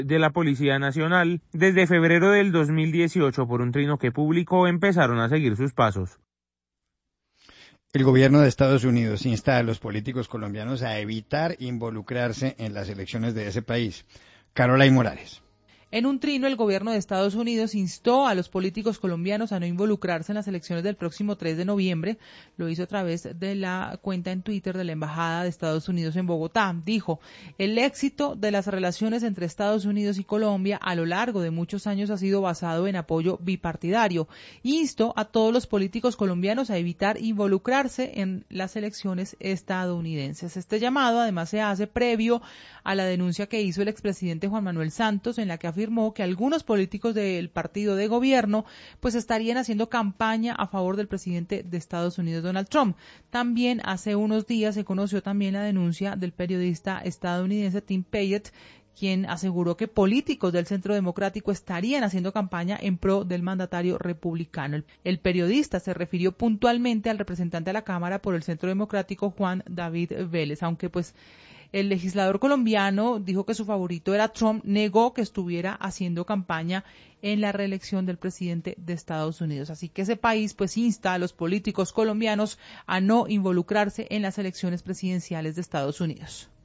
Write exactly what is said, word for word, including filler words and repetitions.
de la Policía Nacional. Desde febrero del dos mil dieciocho, por un trino que publicó, empezaron a seguir sus pasos. El gobierno de Estados Unidos insta a los políticos colombianos a evitar involucrarse en las elecciones de ese país. Caroline Morales. En un trino, el gobierno de Estados Unidos instó a los políticos colombianos a no involucrarse en las elecciones del próximo tres de noviembre. Lo hizo a través de la cuenta en Twitter de la Embajada de Estados Unidos en Bogotá. Dijo, el éxito de las relaciones entre Estados Unidos y Colombia a lo largo de muchos años ha sido basado en apoyo bipartidario. Instó a todos los políticos colombianos a evitar involucrarse en las elecciones estadounidenses. Este llamado además se hace previo a la denuncia que hizo el expresidente Juan Manuel Santos, en la que afirmó afirmó que algunos políticos del partido de gobierno pues estarían haciendo campaña a favor del presidente de Estados Unidos, Donald Trump. También hace unos días se conoció también la denuncia del periodista estadounidense Tim Payette, quien aseguró que políticos del Centro Democrático estarían haciendo campaña en pro del mandatario republicano. El, el periodista se refirió puntualmente al representante de la Cámara por el Centro Democrático, Juan David Vélez, aunque pues el legislador colombiano dijo que su favorito era Trump, negó que estuviera haciendo campaña en la reelección del presidente de Estados Unidos. Así que ese país pues insta a los políticos colombianos a no involucrarse en las elecciones presidenciales de Estados Unidos.